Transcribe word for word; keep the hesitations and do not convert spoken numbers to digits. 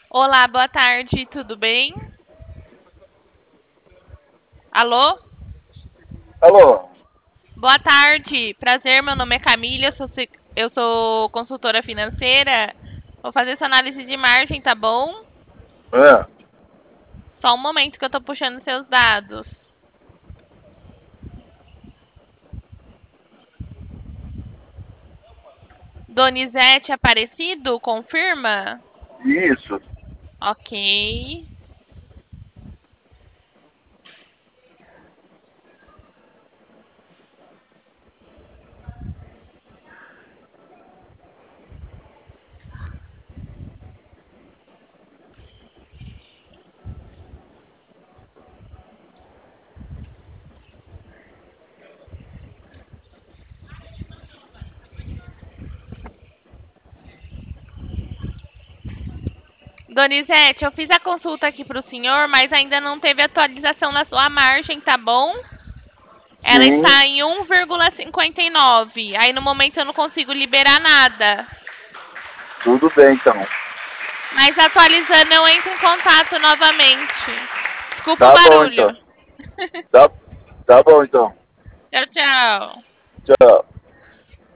Olá, boa tarde, tudo bem? Alô? Alô? Boa tarde, prazer, meu nome é Camila, eu sou, se- eu sou consultora financeira. Vou fazer essa análise de margem, tá bom? É, Só um momento que eu tô puxando seus dados. Donizete Aparecido, confirma? isso. Ok. Donizete, eu fiz a consulta aqui para o senhor, mas ainda não teve atualização na sua margem, tá bom? Ela Sim, está em um vírgula cinquenta e nove. Aí no momento eu não consigo liberar nada. tudo bem então. Mas atualizando eu entro em contato novamente. Desculpa o Tá bom então. barulho. Tá, tá bom então. Tchau, tchau. Tchau.